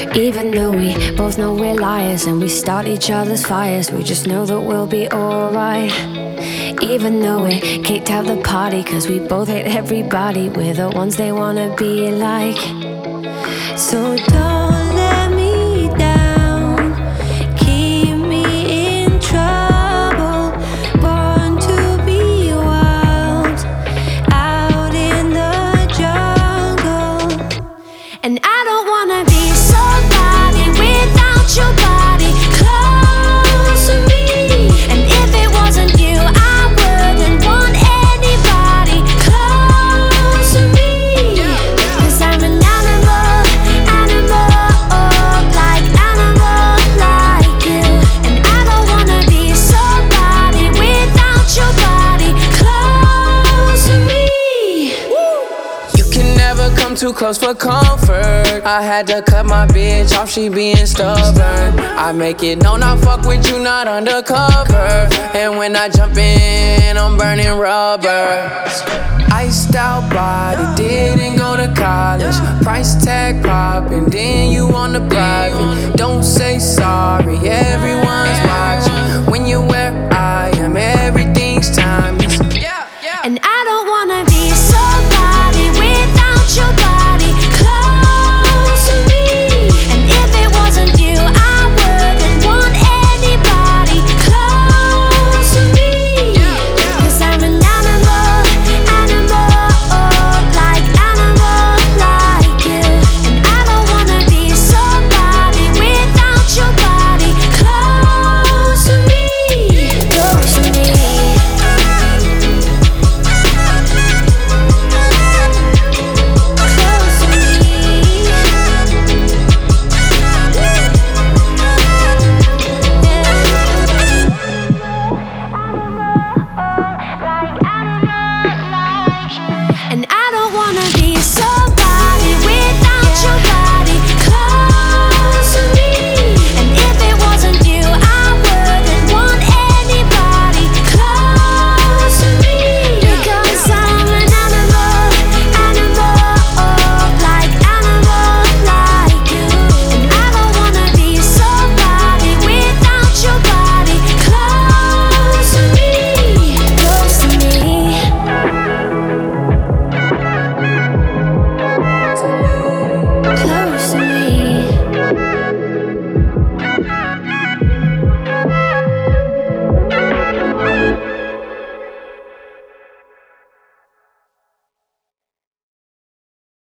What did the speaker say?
Even though we both know we're liars and we start each other's fires, we just know that we'll be alright. Even though we kicked out the party cause we both hate everybody, we're the ones they wanna be like. So don't let me down, keep me in trouble. Born to be wild, out in the jungle. And I don't wanna be somebody without your body close to me. And if it wasn't you, I wouldn't want anybody close to me. Cause I'm an animal, like you. And I don't wanna be somebody without your body close to me. You can never come too close for comfort. I had to cut my bitch off, she being stubborn. I make it known I fuck with you, not undercover. And when I jump in, I'm burning rubber. Iced out body, didn't go to college. Price tag popping, then you on the private. Don't say sorry, everyone's watching. When you're where I am, everything's timeless. And I don't wanna be